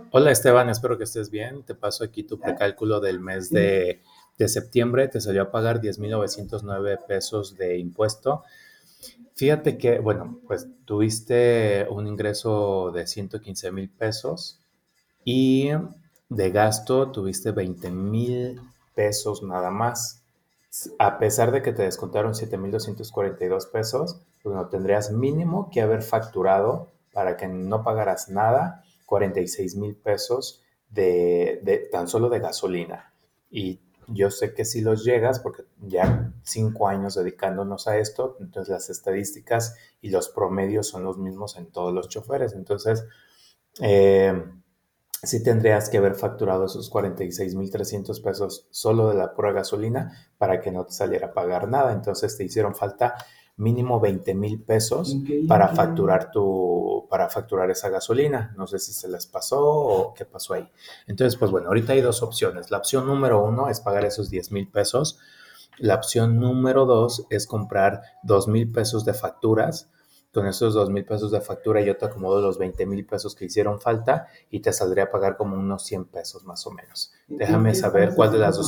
Hola Esteban, espero que estés bien. Te paso aquí tu precálculo del mes de septiembre. Te salió a pagar 10,909 pesos de impuesto. Fíjate que, bueno, pues tuviste un ingreso de 115,000 pesos y de gasto tuviste 20,000 pesos nada más. A pesar de que te descontaron 7,242 pesos, pues no tendrías mínimo que haber facturado para que no pagaras nada, 46,000 pesos de tan solo de gasolina. Y yo sé que si los llegas, porque ya 5 años dedicándonos a esto, entonces las estadísticas y los promedios son los mismos en todos los choferes. Entonces, eh, sí tendrías que haber facturado esos 46,300 pesos solo de la pura gasolina para que no te saliera a pagar nada. Entonces te hicieron falta mínimo 20,000 pesos para facturar esa gasolina. No sé si se les pasó o qué pasó ahí. Entonces, pues bueno, ahorita hay dos opciones. La opción número uno es pagar esos 10,000 pesos. La opción número dos es comprar 2,000 pesos de facturas. Con esos 2,000 pesos de factura yo te acomodo los 20,000 pesos que hicieron falta y te saldría a pagar como unos 100 pesos más o menos. Déjame saber cuál de las dos